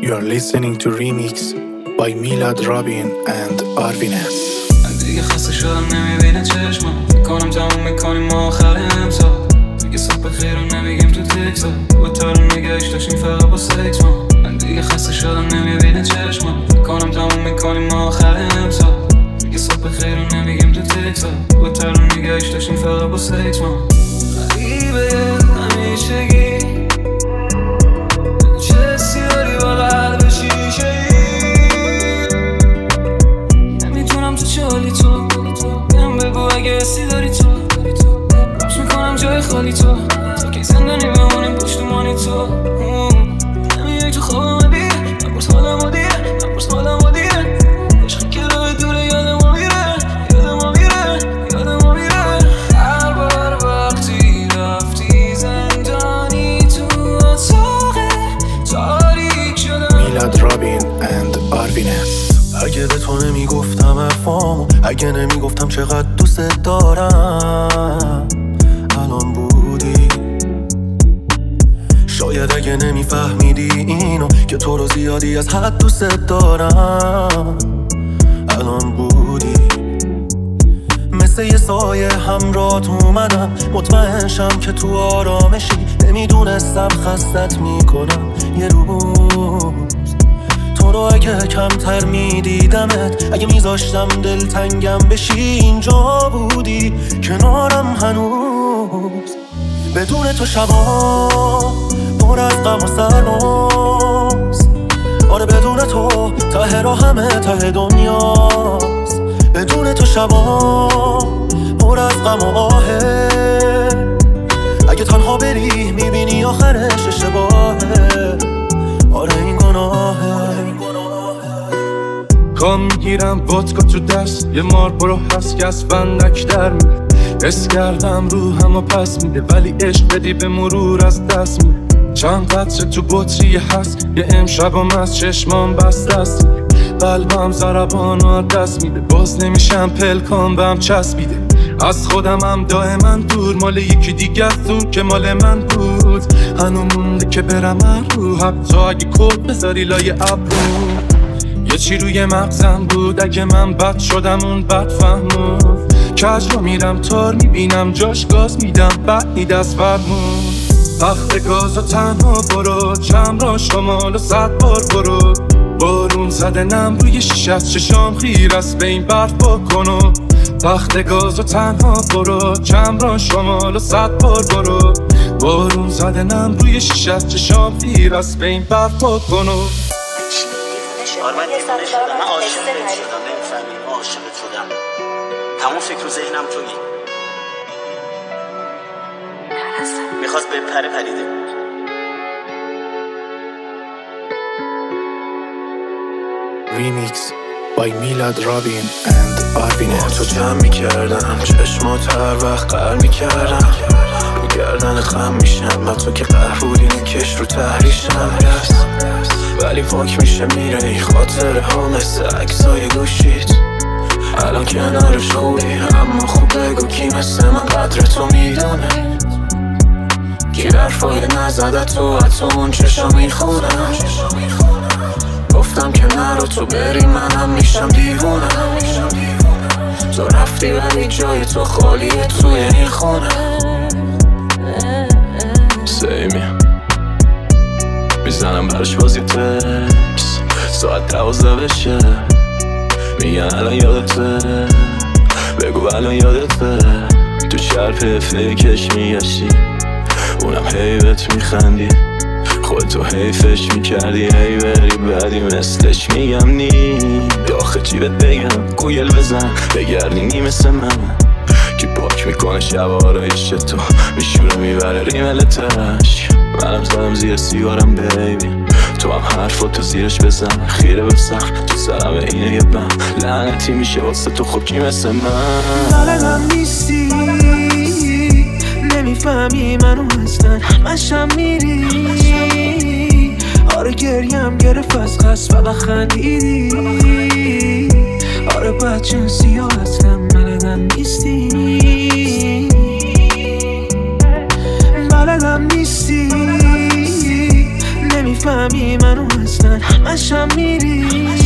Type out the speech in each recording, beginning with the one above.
You're listening to Remix by Milad Rabin and Arvines. من دیگه خسته شدم نمیبینه چشمم، میکنم تموم میکنیم ما آخر امسال. دیگه صبح خیر رو نمیگیم تو تکسا، با تا رو نگهش داشتیم فقط با سکس ما. من دیگه خسته شدم نمیبینه چشمم، میکنم تموم میکنیم ما آخر امسال. دیگه صبح خیر رو نمیگیم تو تکسا، با تا رو نگهش داشتیم فقط با سکس ما. غریبه همیشگی چه سیاری با قلب شیشه‌ای، نمیتونم تو چالی تو بهم بگو اگه حسی داری تو، رفت میکنم جای خالی تو که زندانی بمونیم پشتمانی تو. نمیای تو خوابم بیه، نپرس حالمو دیگه، نپرس حالمو دیگه. عشقی که راه دوره یادمو میره، یادمو میره، یادمو میره. هر بار وقتی رفتی زندانی تو اتاق تاریک شدم. Milad Rabin and Arvines. اگه به تو نمیگفتم حرفامو، اگه نمیگفتم چقدر دوست دارم، الان بودی. شاید اگه نمیفهمیدی اینو که تو رو زیادی از حد دوست دارم، الان بودی. مثل یه سایه همراهت اومدم، مطمئن شم که تو آرامشی. نمیدونستم خستت میکنم یه روز. تو رو اگه کمتر میدیدمت، اگه میذاشتم دلتنگم بشی، اینجا بودی کنارم هنوز. بدون تو شبا پر از غم و سرماست. آره بدون تو ته را همه ته دنیاست. بدون تو شبا پر از غم و آهه. اگه تنها بری میبینی آخرش اشتباهه. آره این گناهه. کام میگیرم ودکا تو دست، یه مار برو هست که از فندک در میره. حس کردم روحم و پس میده، ولی عشق بدی به مرور از دست میده. چند قطره تو بطری هست، یه امشبم از چشمام بست است. قلبم ضربان و دست میده، باز نمیشم پلکام بهم چسبیده. از خودمم دائما دور، مال یکی دیگه است که مال من بود. هنو مونده که برم رو، حتی اگه کد بذاری لای ابرو. یه چی روی مغزم بود، اگه من بد شدم اون بد فهمود. کج رو میرم تار میبینم جاش گاز میدم، بد نید از فرمون. تخت گاز و تنها برو، چند را شمال و 100 بار برو. بارون زده نم روی شیشه از چشام خیر است به این برف بکنو. تخت گاز و تنها برو، چند را شمال و 100 بار برو. بارون زده نم روی شیشه از چشام خیر است به این برف بکنو. من دیوونه شدم، من عاشقت شدم، نمیفهمی؟ عاشقت شدم، تموم فکر و ذهنم تویی. میخواست به پره پریده بود. Remix by Milad Rabin and Arvines. تو جمع میکردم چشمات هر وقت قهر میکردم، رو گردنت خم میشم و تو که قهر بودی نکش رو تحریشم. ولی پاک میشه میره این خاطره ها مثل عکسای گوشیت. الان کنارش خوبی، اما خوب بگو کی مثل من قدر تو میدونه، کی حرفای نزده تو حتی اون چشا میخونم. گفتم که نرو تو بری منم میشم دیوونه. تو رفتی ولی جای تو خالیه توی این خونه. سیمی میزنم برش بازی تکس، ساعت 12 بشه میگن الان یادته، بگو الان یادته. تو شرپ فکرش میگشتی، اونم حیبت میخندی. خودتو حیفش میکردی هی بری بعدی مثلش میگم نی. داخل جیبت بگم گوگل بزن بگردینی مثل من، که پاک میکنه شبارایش تو میشوره میبره ریملتش. منم زدم زیر سیگارم بیبی، تو هم حرفاتو زیرش بزن. خیره بزن تو سرم اینه یه بم، لعنتی میشه واسه تو خوب کی مثل من. بلدم نیستی نمیفهمی منو اصلا، همشم میری. آره گریم گرفت از قصد فقط خندیدی. آره بدجنسی ها اصلا بلدم نیستی، بلدم نیستی نمیفهمی منو اصلا، همشم میری.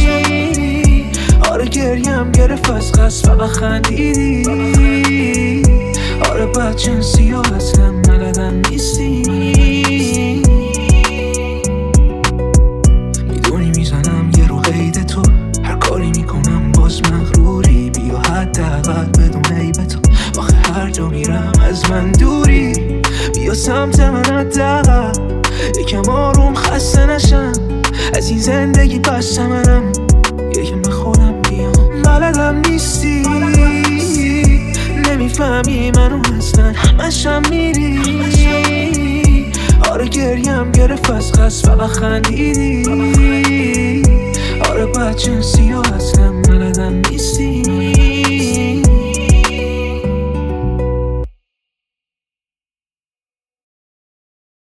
آره گریم گرفت از قصد فقط خندیدی. آره بدجنسی ها اصلا بلدم نیستی. میدونی میزنم یه رو قید تو، هر کاری میکنم باز مغروری. بیا حداقل بدون عیب تو، آخه هر جا میرم از من دوری. بیا سمت من حداقل یکم آروم خسته نشم از این زندگی. بس منم یکم به خودم بیام. بلدم نیستی، نمیفهمی منو اصلا، همشم میری. آره گریم گرفت از قصد فقط خندیدی. آره بدجنسی ها